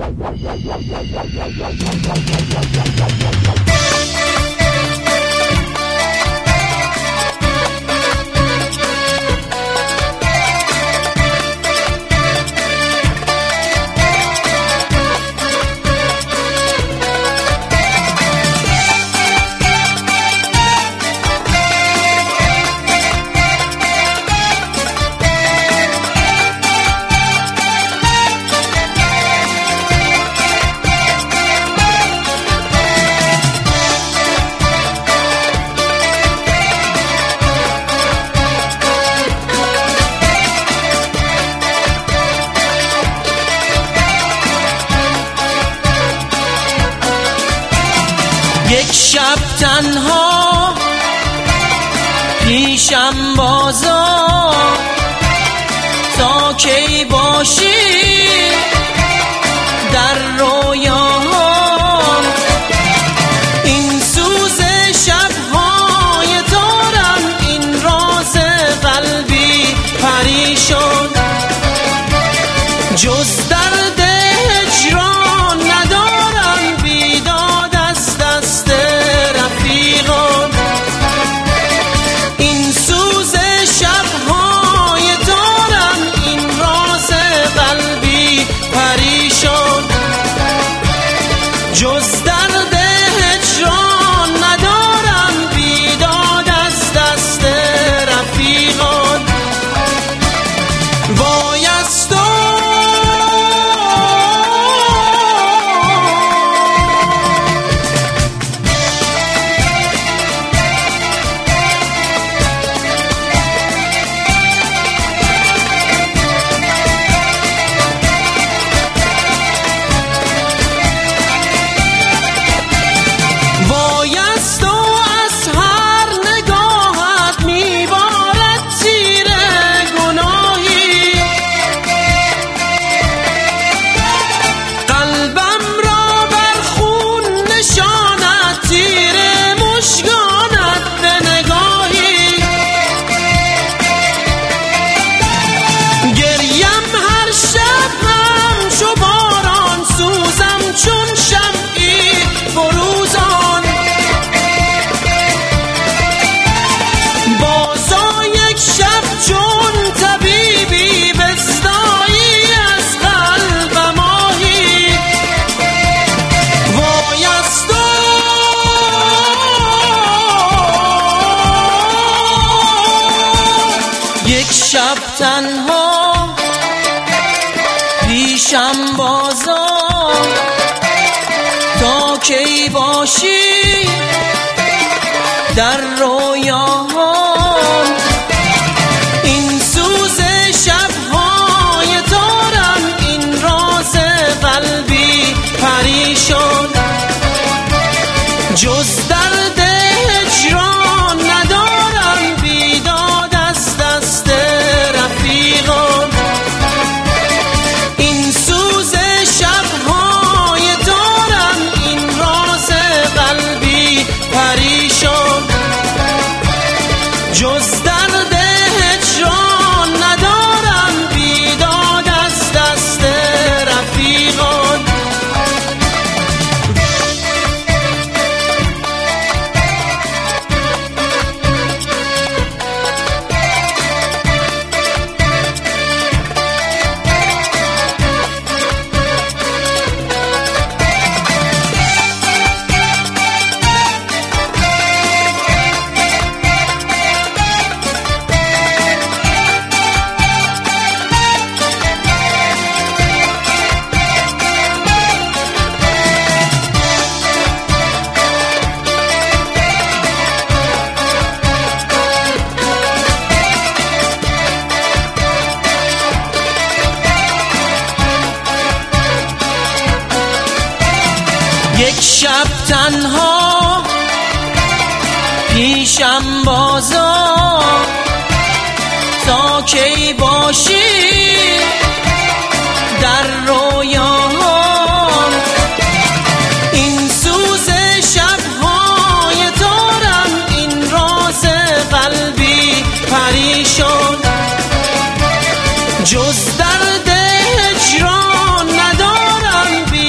یک شب تنها پیشم بازار، تا کی باشی در رویاهام. این سوز شبهای دارم، این راز قلبی پریشان، جز درد هجران ندارم، بیداد از دست رفیقان. این سوز شبهای دارم، این راز قلبی پریشان، جز درد هجران ندارم، بیداد از دست رفیقان. بایست یک شب تنها پیشم بازار، تا کی باشی در رویاهام. این سوز شبهای دارم، این راز قلبی پریشان، جز درد هجران ندارم، بیداد از دست رفیقان. این سوز شبهای دارم، این راز قلبی پریشان، جز درد هجران ندارم، بیداد از دست رفیقان. یک شب تنها پیشم بازار، تا کی باشی در رویاهام. این سوز شبهای دارم، این راز قلبی پریشان، جز درد هجران ندارم،